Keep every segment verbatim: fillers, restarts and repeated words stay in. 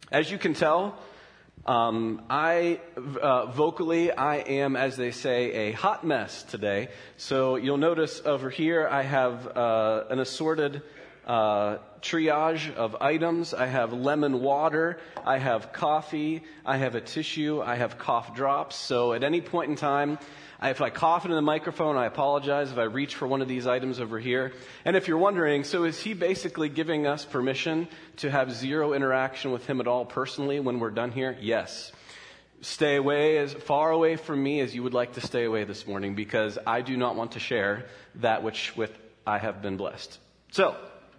As you can tell, um, I uh, vocally I am, as they say, a hot mess today. So you'll notice over here I have uh, an assorted uh, triage of items. I have lemon water, I have coffee, I have a tissue, I have cough drops. So at any point in time, I, if I cough into the microphone, I apologize if I reach for one of these items over here. And if you're wondering, so is he basically giving us permission to have zero interaction with him at all personally when we're done here? Yes. Stay away as far away from me as you would like to stay away this morning, because I do not want to share that which with I have been blessed. So,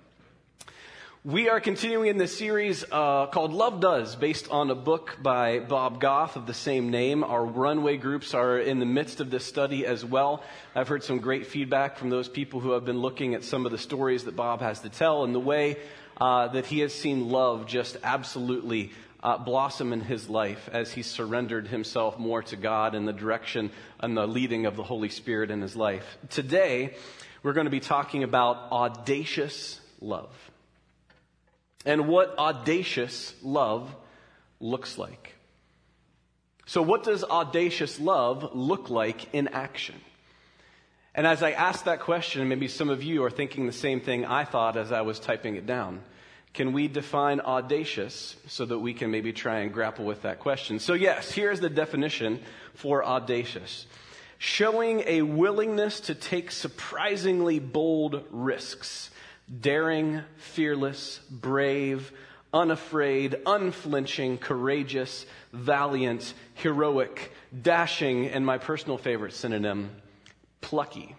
we are continuing in this series uh, called Love Does, based on a book by Bob Goff of the same name. Our runway groups are in the midst of this study as well. I've heard some great feedback from those people who have been looking at some of the stories that Bob has to tell and the way uh, that he has seen love just absolutely uh, blossom in his life as he surrendered himself more to God in the direction and the leading of the Holy Spirit in his life. Today, we're going to be talking about audacious love. And what audacious love looks like. So what does audacious love look like in action? And as I ask that question, maybe some of you are thinking the same thing I thought as I was typing it down. Can we define audacious so that we can maybe try and grapple with that question? So yes, here's the definition for audacious. Showing a willingness to take surprisingly bold risks. Daring, fearless, brave, unafraid, unflinching, courageous, valiant, heroic, dashing, and my personal favorite synonym, plucky.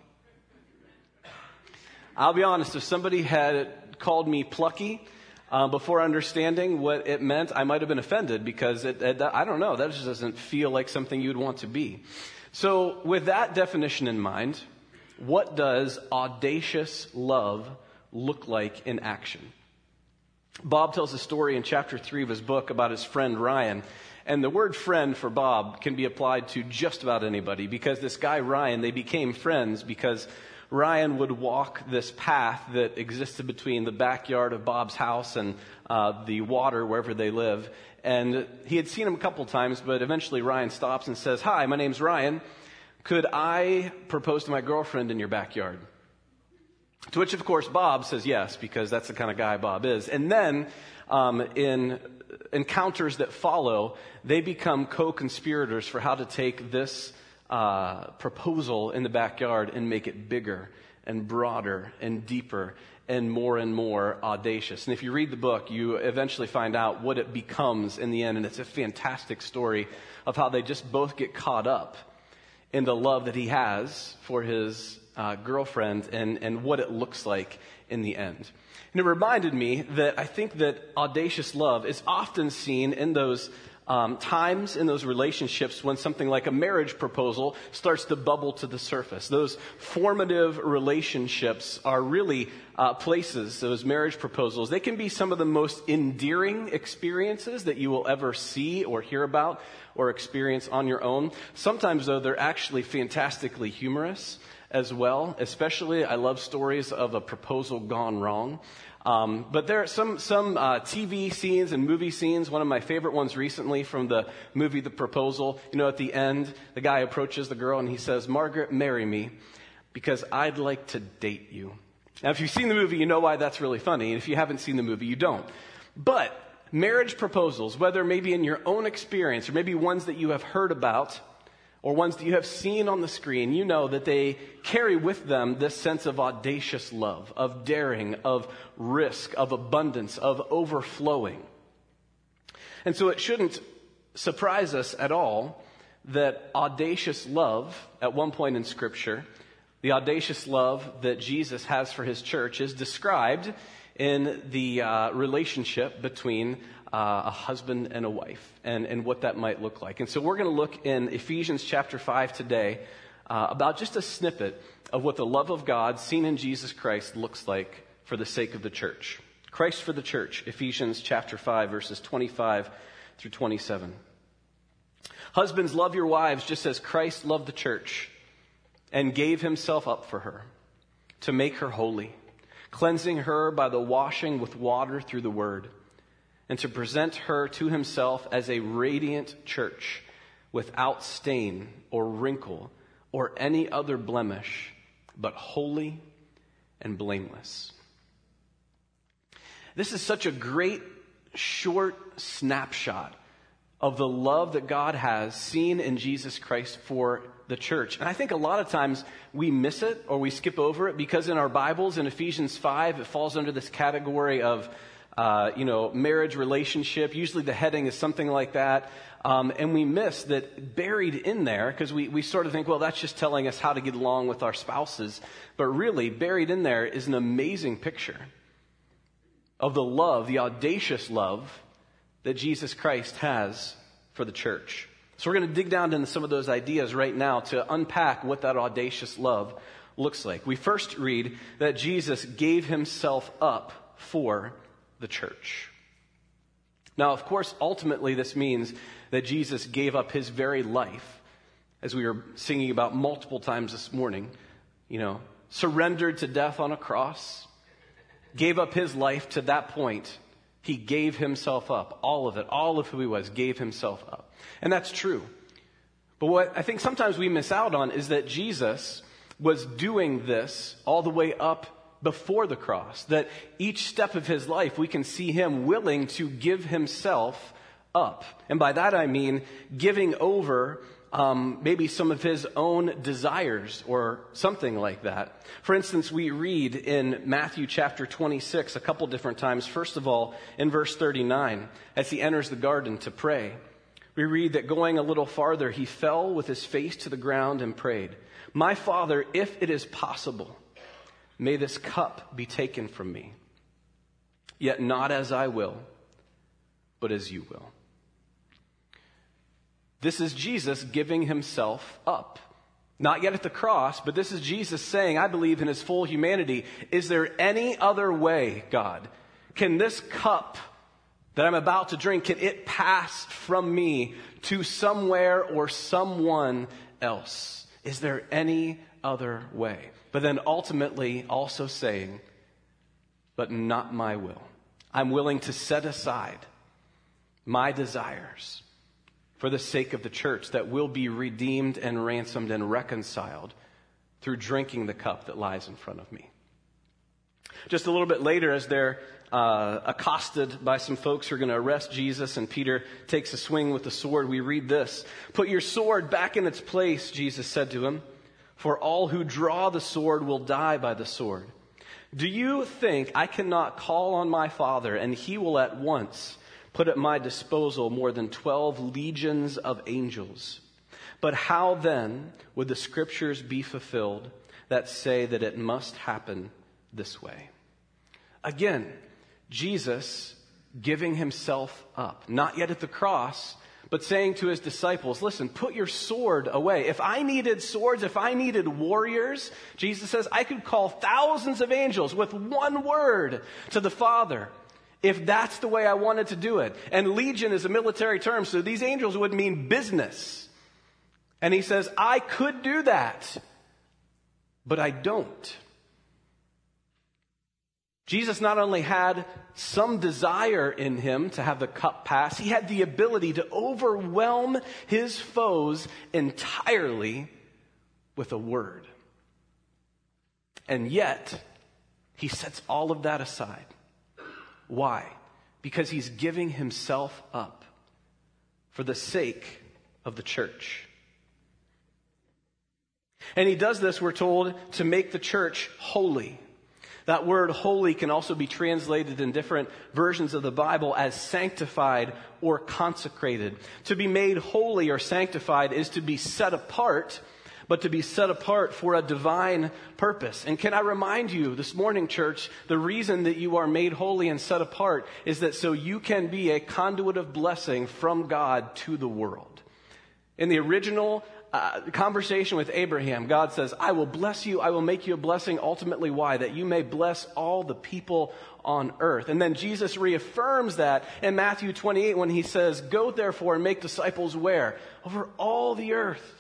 I'll be honest, if somebody had called me plucky uh, before understanding what it meant, I might have been offended because it, it, I don't know, that just doesn't feel like something you'd want to be. So with that definition in mind, what does audacious love look like in action? Bob tells a story in chapter three of his book about his friend Ryan. And the word friend for Bob can be applied to just about anybody, because this guy Ryan, they became friends because Ryan would walk this path that existed between the backyard of Bob's house and uh, the water wherever they live. And he had seen him a couple times, but eventually Ryan stops and says, "Hi, my name's Ryan. Could I propose to my girlfriend in your backyard?" To which, of course, Bob says yes, because that's the kind of guy Bob is. And then, um, in encounters that follow, they become co-conspirators for how to take this uh, proposal in the backyard and make it bigger and broader and deeper and more and more audacious. And if you read the book, you eventually find out what it becomes in the end. And it's a fantastic story of how they just both get caught up in the love that he has for his Uh, girlfriend and, and what it looks like in the end. And it reminded me that I think that audacious love is often seen in those um, times, in those relationships when something like a marriage proposal starts to bubble to the surface. Those formative relationships are really uh, places, those marriage proposals, they can be some of the most endearing experiences that you will ever see or hear about or experience on your own. Sometimes, though, they're actually fantastically humorous as well. Especially, I love stories of a proposal gone wrong. Um, but there are some some uh, T V scenes and movie scenes. One of my favorite ones recently from the movie The Proposal. You know, at the end, the guy approaches the girl and he says, "Margaret, marry me because I'd like to date you." Now, if you've seen the movie, you know why that's really funny. And if you haven't seen the movie, you don't. But marriage proposals, whether maybe in your own experience or maybe ones that you have heard about, or ones that you have seen on the screen, you know that they carry with them this sense of audacious love, of daring, of risk, of abundance, of overflowing. And so it shouldn't surprise us at all that audacious love, at one point in Scripture, the audacious love that Jesus has for his church is described in the uh, relationship between Uh, a husband and a wife, and, and what that might look like. And so we're going to look in Ephesians chapter five today uh, about just a snippet of what the love of God seen in Jesus Christ looks like for the sake of the church. Christ for the church, Ephesians chapter five, verses twenty-five through twenty-seven. "Husbands, love your wives just as Christ loved the church and gave himself up for her to make her holy, cleansing her by the washing with water through the word, and to present her to himself as a radiant church without stain or wrinkle or any other blemish, but holy and blameless. This is such a great short snapshot of the love that God has seen in Jesus Christ for the church. And I think a lot of times we miss it or we skip over it because in our Bibles, in Ephesians five, it falls under this category of, uh, you know, marriage relationship. Usually the heading is something like that. Um, and we miss that buried in there, because we, we sort of think, well, that's just telling us how to get along with our spouses. But really, buried in there is an amazing picture of the love, the audacious love that Jesus Christ has for the church. So we're going to dig down into some of those ideas right now to unpack what that audacious love looks like. We first read that Jesus gave himself up for the church. Now, of course, ultimately this means that Jesus gave up his very life, as we were singing about multiple times this morning, you know, surrendered to death on a cross, gave up his life to that point. He gave himself up. All of it, all of who he was, gave himself up. And that's true. But what I think sometimes we miss out on is that Jesus was doing this all the way up before the cross. That each step of his life, we can see him willing to give himself up. And by that I mean giving over Um, maybe some of his own desires or something like that. For instance, we read in Matthew chapter twenty-six a couple different times. First of all, in verse thirty-nine, as he enters the garden to pray, we read that going a little farther, he fell with his face to the ground and prayed, "My Father, if it is possible, may this cup be taken from me. Yet not as I will, but as you will." This is Jesus giving himself up. Not yet at the cross, but this is Jesus saying, I believe in his full humanity, is there any other way, God? Can this cup that I'm about to drink, can it pass from me to somewhere or someone else? Is there any other way? But then ultimately also saying, but not my will. I'm willing to set aside my desires for the sake of the church that will be redeemed and ransomed and reconciled through drinking the cup that lies in front of me. Just a little bit later, as they're uh, accosted by some folks who are going to arrest Jesus, and Peter takes a swing with the sword, we read this. "Put your sword back in its place," Jesus said to him, "for all who draw the sword will die by the sword. Do you think I cannot call on my Father, and he will at once put at my disposal more than twelve legions of angels? But how then would the scriptures be fulfilled that say that it must happen this way?" Again, Jesus giving himself up, not yet at the cross, but saying to his disciples, listen, put your sword away. If I needed swords, if I needed warriors, Jesus says, I could call thousands of angels with one word to the Father, if that's the way I wanted to do it. And legion is a military term, so these angels would mean business. And he says, I could do that, but I don't. Jesus not only had some desire in him to have the cup pass, he had the ability to overwhelm his foes entirely with a word. And yet, he sets all of that aside. Why? Because he's giving himself up for the sake of the church. And he does this, we're told, to make the church holy. That word holy can also be translated in different versions of the Bible as sanctified or consecrated. To be made holy or sanctified is to be set apart, but to be set apart for a divine purpose. And can I remind you this morning, church, the reason that you are made holy and set apart is that so you can be a conduit of blessing from God to the world. In the original uh, conversation with Abraham, God says, I will bless you, I will make you a blessing. Ultimately, why? That you may bless all the people on earth. And then Jesus reaffirms that in Matthew twenty-eight when he says, go therefore and make disciples where? Over all the earth.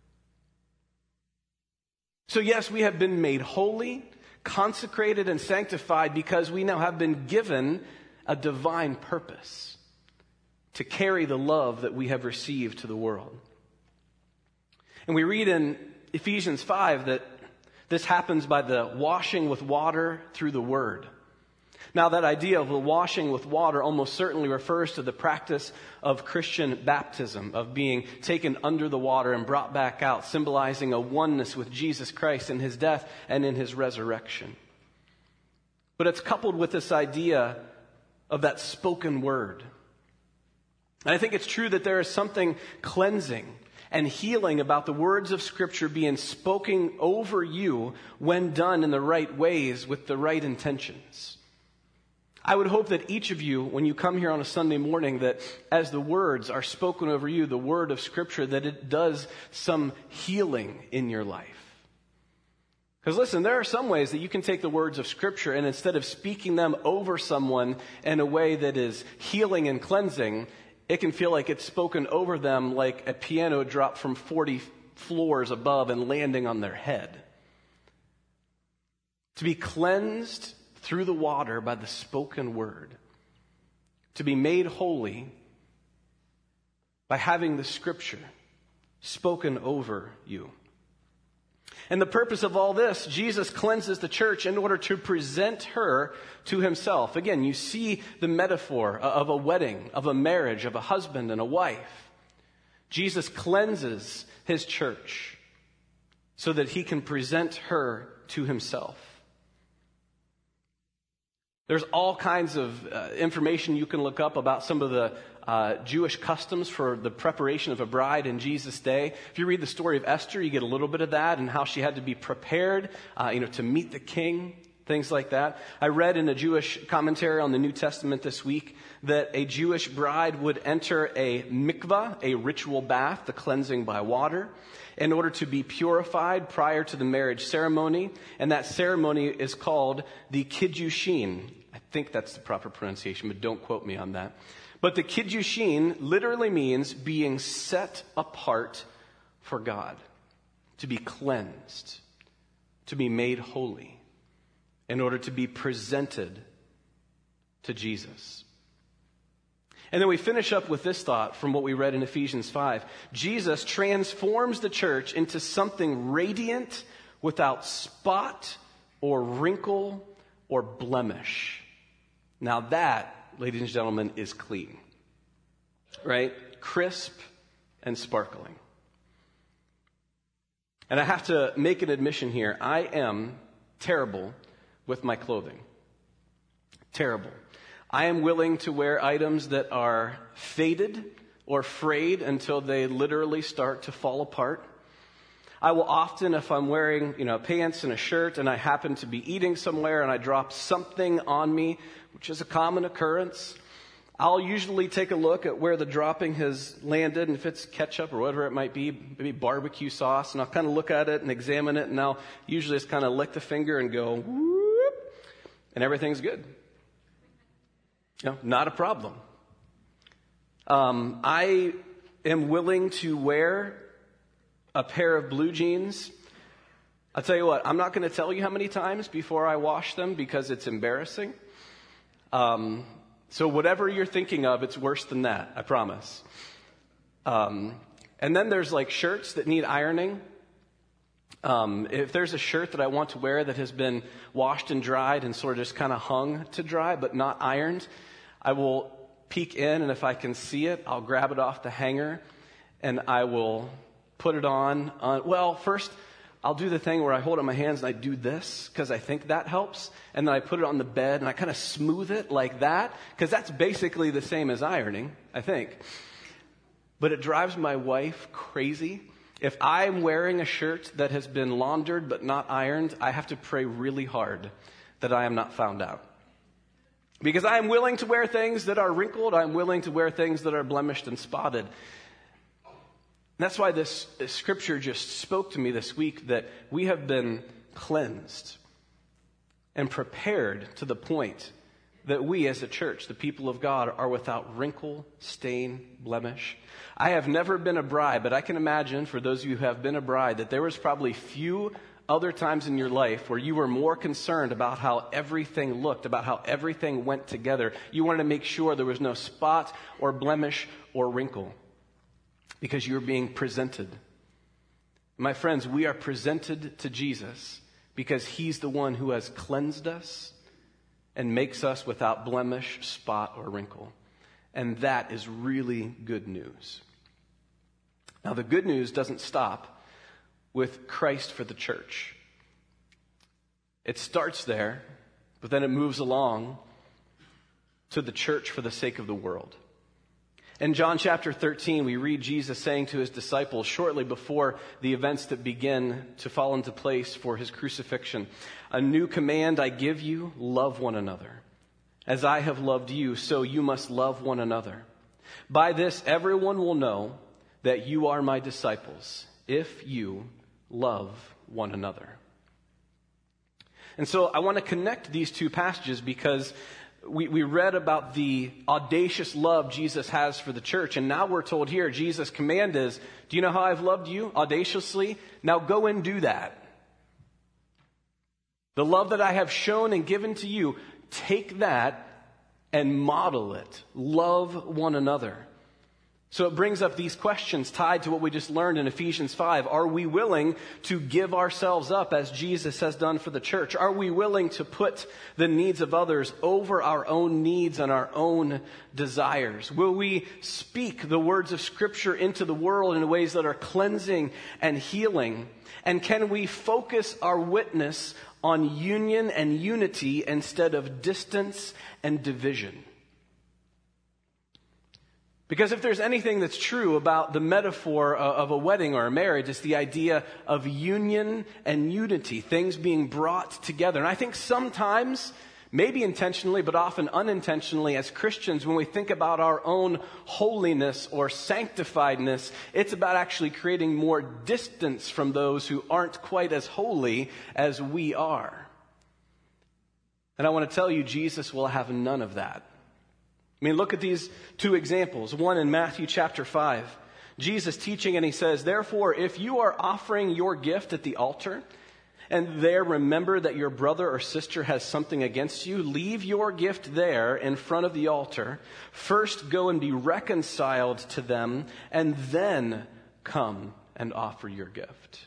So yes, we have been made holy, consecrated, and sanctified because we now have been given a divine purpose to carry the love that we have received to the world. And we read in Ephesians five that this happens by the washing with water through the word. Now, that idea of the washing with water almost certainly refers to the practice of Christian baptism, of being taken under the water and brought back out, symbolizing a oneness with Jesus Christ in his death and in his resurrection. But it's coupled with this idea of that spoken word. And I think it's true that there is something cleansing and healing about the words of Scripture being spoken over you when done in the right ways with the right intentions. I would hope that each of you, when you come here on a Sunday morning, that as the words are spoken over you, the word of Scripture, that it does some healing in your life. Because listen, there are some ways that you can take the words of Scripture and instead of speaking them over someone in a way that is healing and cleansing, it can feel like it's spoken over them like a piano dropped from forty floors above and landing on their head. To be cleansed through the water by the spoken word. To be made holy by having the Scripture spoken over you. And the purpose of all this, Jesus cleanses the church in order to present her to himself. Again, you see the metaphor of a wedding, of a marriage, of a husband and a wife. Jesus cleanses his church so that he can present her to himself. There's all kinds of uh, information you can look up about some of the uh, Jewish customs for the preparation of a bride in Jesus' day. If you read the story of Esther, you get a little bit of that and how she had to be prepared, uh, you know, to meet the king, things like that. I read in a Jewish commentary on the New Testament this week that a Jewish bride would enter a mikvah, a ritual bath, the cleansing by water, in order to be purified prior to the marriage ceremony. And that ceremony is called the Kiddushin. I think that's the proper pronunciation, but don't quote me on that. But the Kiddushin literally means being set apart for God, to be cleansed, to be made holy, in order to be presented to Jesus. And then we finish up with this thought from what we read in Ephesians five. Jesus transforms the church into something radiant, without spot or wrinkle or blemish. Now that, ladies and gentlemen, is clean. Right? Crisp and sparkling. And I have to make an admission here. I am terrible with my clothing. Terrible. I am willing to wear items that are faded or frayed until they literally start to fall apart. I will often, if I'm wearing, you know, pants and a shirt and I happen to be eating somewhere and I drop something on me, which is a common occurrence, I'll usually take a look at where the dropping has landed, and if it's ketchup or whatever it might be, maybe barbecue sauce, and I'll kind of look at it and examine it, and I'll usually just kind of lick the finger and go, whoop, and everything's good. You know, not a problem. Um, I am willing to wear a pair of blue jeans. I'll tell you what, I'm not going to tell you how many times before I wash them because it's embarrassing. Um, so whatever you're thinking of, it's worse than that, I promise. Um, and then there's like shirts that need ironing. Um, if there's a shirt that I want to wear that has been washed and dried and sort of just kind of hung to dry but not ironed, I will peek in, and if I can see it, I'll grab it off the hanger and I will put it on. on well, first, I'll do the thing where I hold it in my hands and I do this because I think that helps. And then I put it on the bed and I kind of smooth it like that because that's basically the same as ironing, I think. But it drives my wife crazy. If I'm wearing a shirt that has been laundered but not ironed, I have to pray really hard that I am not found out. Because I am willing to wear things that are wrinkled. I'm willing to wear things that are blemished and spotted. And that's why this, this scripture just spoke to me this week, that we have been cleansed and prepared to the point that we as a church, the people of God, are without wrinkle, stain, blemish. I have never been a bride, but I can imagine for those of you who have been a bride that there was probably few other times in your life where you were more concerned about how everything looked, about how everything went together. You wanted to make sure there was no spot or blemish or wrinkle because you were being presented. My friends, we are presented to Jesus because he's the one who has cleansed us and makes us without blemish, spot, or wrinkle. And that is really good news. Now, the good news doesn't stop with Christ for the church. It starts there, but then it moves along to the church for the sake of the world. In John chapter thirteen, we read Jesus saying to his disciples shortly before the events that begin to fall into place for his crucifixion, "A new command I give you, love one another. As I have loved you, so you must love one another. By this, everyone will know that you are my disciples, if you love one another." And so I want to connect these two passages because we, we read about the audacious love Jesus has for the church. And now we're told here, Jesus' command is, do you know how I've loved you audaciously? Now go and do that. The love that I have shown and given to you, take that and model it. Love one another. So it brings up these questions tied to what we just learned in Ephesians five. Are we willing to give ourselves up as Jesus has done for the church? Are we willing to put the needs of others over our own needs and our own desires? Will we speak the words of Scripture into the world in ways that are cleansing and healing? And can we focus our witness on union and unity instead of distance and division? Because if there's anything that's true about the metaphor of a wedding or a marriage, it's the idea of union and unity, things being brought together. And I think sometimes, maybe intentionally, but often unintentionally, as Christians, when we think about our own holiness or sanctifiedness, it's about actually creating more distance from those who aren't quite as holy as we are. And I want to tell you, Jesus will have none of that. I mean, look at these two examples. One in Matthew chapter five. Jesus teaching and he says, "Therefore, if you are offering your gift at the altar, and there remember that your brother or sister has something against you, leave your gift there in front of the altar. First go and be reconciled to them, and then come and offer your gift."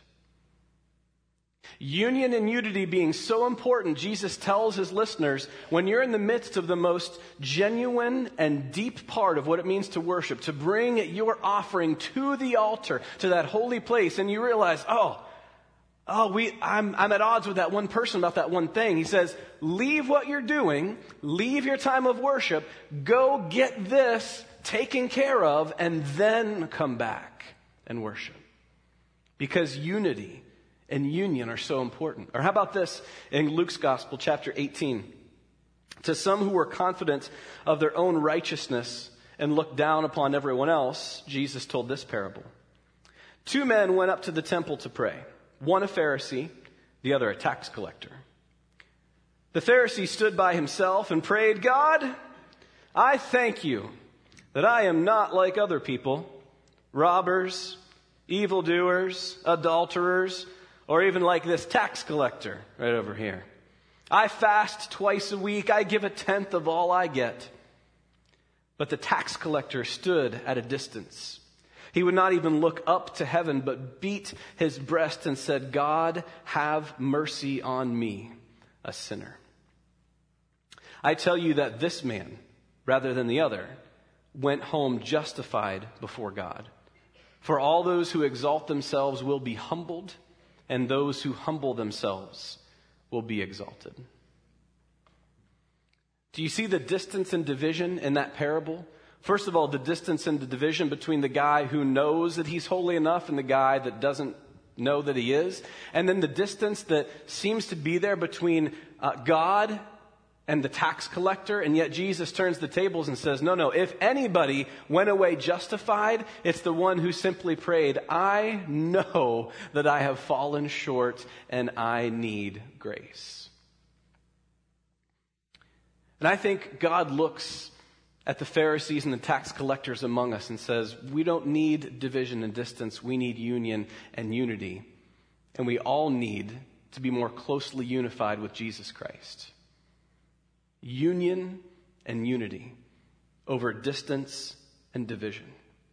Union and unity being so important, Jesus tells his listeners, when you're in the midst of the most genuine and deep part of what it means to worship, to bring your offering to the altar, to that holy place, and you realize, oh, oh, we, I'm, I'm at odds with that one person about that one thing. He says, leave what you're doing, leave your time of worship, go get this taken care of, and then come back and worship. Because unity and union are so important. Or how about this in Luke's Gospel, chapter eighteen? To some who were confident of their own righteousness and looked down upon everyone else, Jesus told this parable. Two men went up to the temple to pray. One a Pharisee, the other a tax collector. The Pharisee stood by himself and prayed, "God, I thank you that I am not like other people, robbers, evildoers, adulterers, or even like this tax collector right over here. I fast twice a week. I give a tenth of all I get." But the tax collector stood at a distance. He would not even look up to heaven, but beat his breast and said, "God, have mercy on me, a sinner." I tell you that this man, rather than the other, went home justified before God. For all those who exalt themselves will be humbled, and those who humble themselves will be exalted. Do you see the distance and division in that parable? First of all, the distance and the division between the guy who knows that he's holy enough and the guy that doesn't know that he is. And then the distance that seems to be there between uh, God and the tax collector, and yet Jesus turns the tables and says, no, no, if anybody went away justified, it's the one who simply prayed, "I know that I have fallen short and I need grace." And I think God looks at the Pharisees and the tax collectors among us and says, we don't need division and distance, we need union and unity. And we all need to be more closely unified with Jesus Christ. Union and unity over distance and division.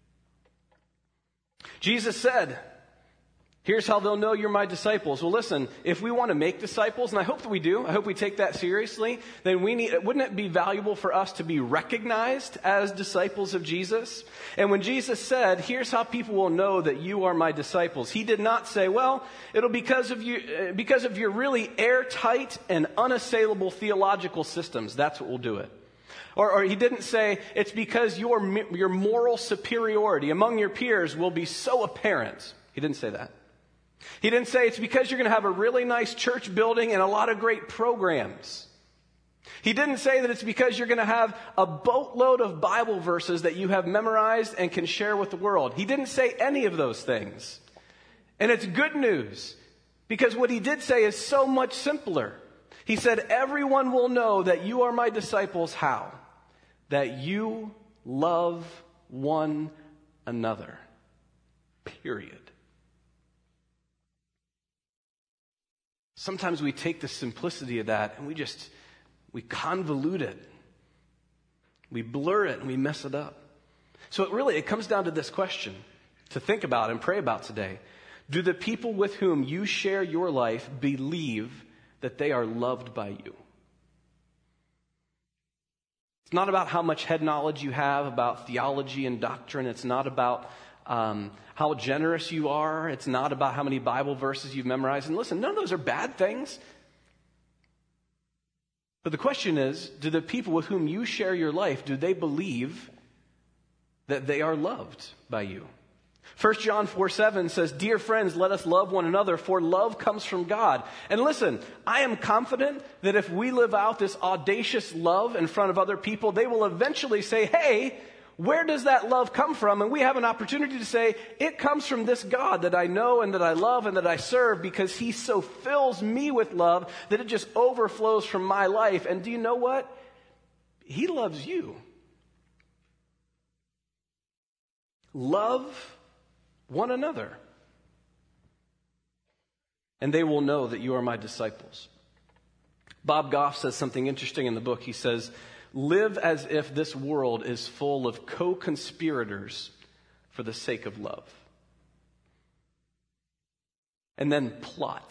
Jesus said, here's how they'll know you're my disciples. Well, listen, if we want to make disciples, and I hope that we do, I hope we take that seriously, then we need, wouldn't it be valuable for us to be recognized as disciples of Jesus? And when Jesus said, here's how people will know that you are my disciples, he did not say, well, it'll be because of you, because of your really airtight and unassailable theological systems. That's what will do it. Or, or he didn't say, it's because your, your moral superiority among your peers will be so apparent. He didn't say that. He didn't say it's because you're going to have a really nice church building and a lot of great programs. He didn't say that it's because you're going to have a boatload of Bible verses that you have memorized and can share with the world. He didn't say any of those things. And it's good news, because what he did say is so much simpler. He said, everyone will know that you are my disciples. How? That you love one another. Period. Sometimes we take the simplicity of that and we just, we convolute it. We blur it and we mess it up. So it really, it comes down to this question to think about and pray about today. Do the people with whom you share your life believe that they are loved by you? It's not about how much head knowledge you have about theology and doctrine. It's not about Um, how generous you are. It's not about how many Bible verses you've memorized. And listen, none of those are bad things. But the question is, do the people with whom you share your life, do they believe that they are loved by you? First John four seven says, dear friends, let us love one another, for love comes from God. And listen, I am confident that if we live out this audacious love in front of other people, they will eventually say, hey, where does that love come from? And we have an opportunity to say, it comes from this God that I know and that I love and that I serve, because he so fills me with love that it just overflows from my life. And do you know what? He loves you. Love one another, and they will know that you are my disciples. Bob Goff says something interesting in the book. He says, live as if this world is full of co-conspirators for the sake of love. And then plot.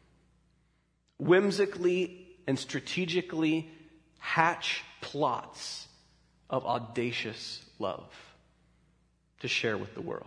Whimsically and strategically hatch plots of audacious love to share with the world.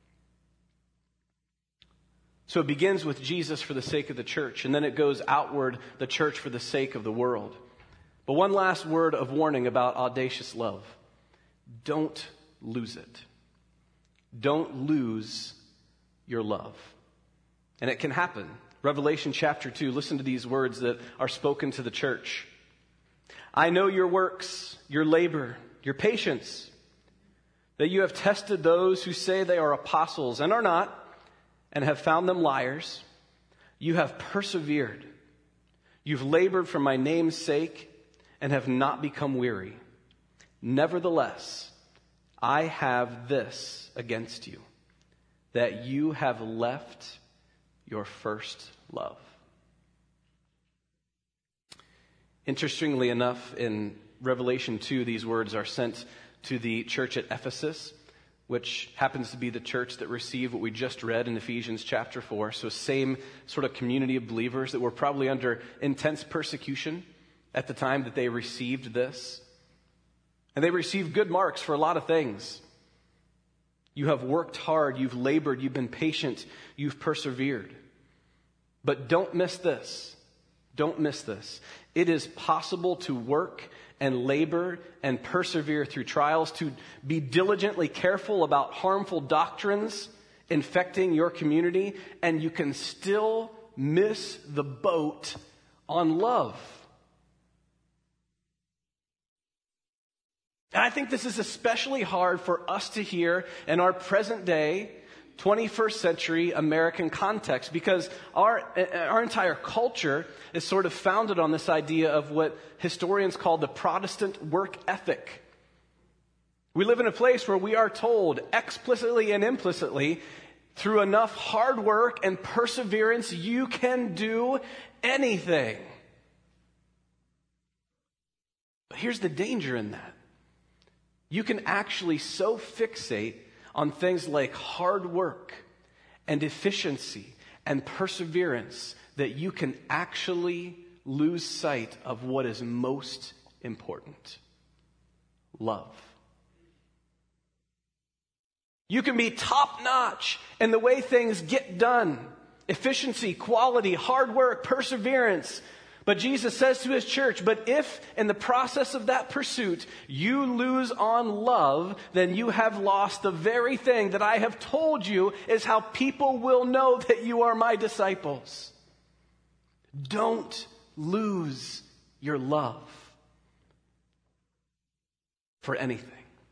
So it begins with Jesus for the sake of the church, and then it goes outward, the church for the sake of the world. But one last word of warning about audacious love. Don't lose it. Don't lose your love. And it can happen. Revelation chapter two, listen to these words that are spoken to the church. I know your works, your labor, your patience, that you have tested those who say they are apostles and are not, and have found them liars. You have persevered. You've labored for my name's sake and have not become weary. Nevertheless, I have this against you, that you have left your first love. Interestingly enough, in Revelation two, these words are sent to the church at Ephesus, which happens to be the church that received what we just read in Ephesians chapter four. So same sort of community of believers that were probably under intense persecution at the time that they received this. And they received good marks for a lot of things. You have worked hard, you've labored, you've been patient, you've persevered. But don't miss this. Don't miss this. It is possible to work and labor and persevere through trials, to be diligently careful about harmful doctrines infecting your community, and you can still miss the boat on love. And I think this is especially hard for us to hear in our present day, twenty-first century American context, because our our entire culture is sort of founded on this idea of what historians call the Protestant work ethic. We live in a place where we are told explicitly and implicitly, Through enough hard work and perseverance, you can do anything. But here's the danger in that. You can actually so fixate on things like hard work and efficiency and perseverance that you can actually lose sight of what is most important: love. You can be top-notch in the way things get done. Efficiency, quality, hard work, perseverance. But Jesus says to his church, but if in the process of that pursuit you lose on love, then you have lost the very thing that I have told you is how people will know that you are my disciples. Don't lose your love for anything.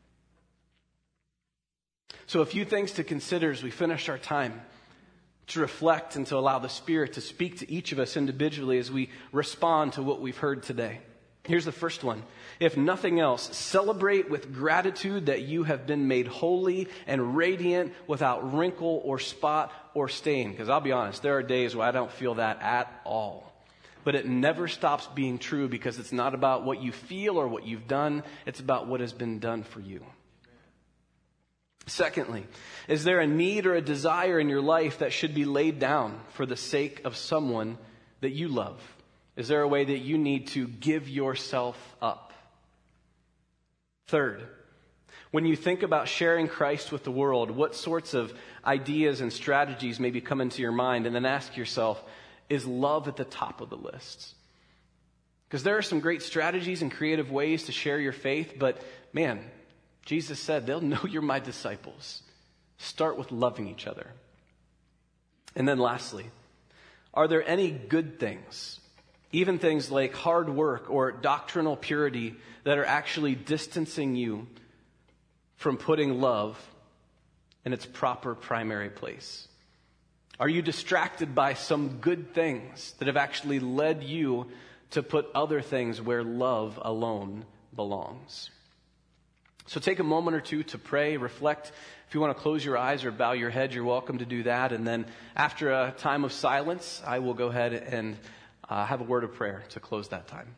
So a few things to consider as we finish our time, to reflect and to allow the Spirit to speak to each of us individually as we respond to what we've heard today. Here's the first one. If nothing else, celebrate with gratitude that you have been made holy and radiant without wrinkle or spot or stain. Because I'll be honest, there are days where I don't feel that at all. But it never stops being true, because it's not about what you feel or what you've done. It's about what has been done for you. Secondly, is there a need or a desire in your life that should be laid down for the sake of someone that you love? Is there a way that you need to give yourself up? Third, when you think about sharing Christ with the world, what sorts of ideas and strategies maybe come into your mind? And then ask yourself, is love at the top of the list? Because there are some great strategies and creative ways to share your faith, but man, Jesus said, they'll know you're my disciples. Start with loving each other. And then lastly, are there any good things, even things like hard work or doctrinal purity, that are actually distancing you from putting love in its proper primary place? Are you distracted by some good things that have actually led you to put other things where love alone belongs? So take a moment or two to pray, reflect. If you want to close your eyes or bow your head, you're welcome to do that. And then after a time of silence, I will go ahead and uh, have a word of prayer to close that time.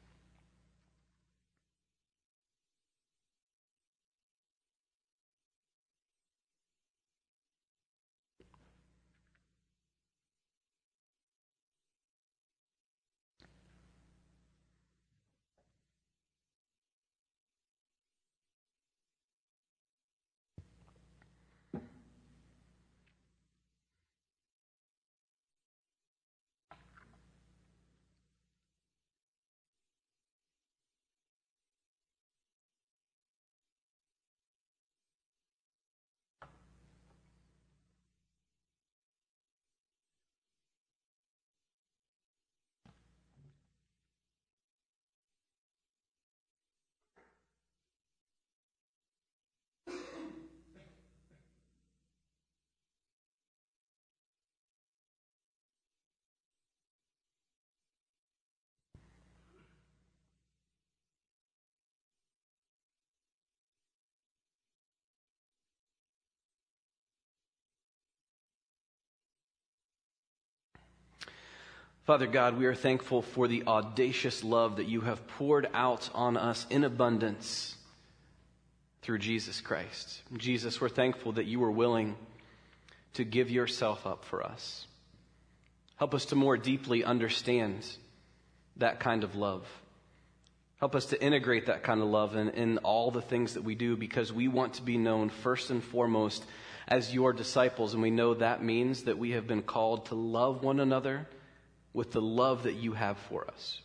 Father God, we are thankful for the audacious love that you have poured out on us in abundance through Jesus Christ. Jesus, we're thankful that you were willing to give yourself up for us. Help us to more deeply understand that kind of love. Help us to integrate that kind of love in, in all the things that we do, because we want to be known first and foremost as your disciples. And we know that means that we have been called to love one another with the love that you have for us.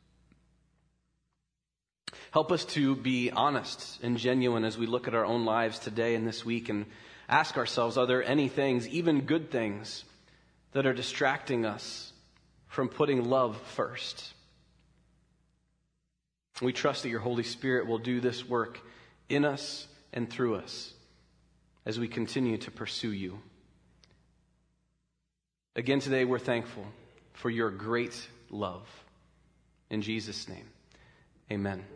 Help us to be honest and genuine as we look at our own lives today and this week, and ask ourselves, are there any things, even good things, that are distracting us from putting love first? We trust that your Holy Spirit will do this work in us and through us as we continue to pursue you. Again, today we're thankful for your great love. In Jesus' name, amen.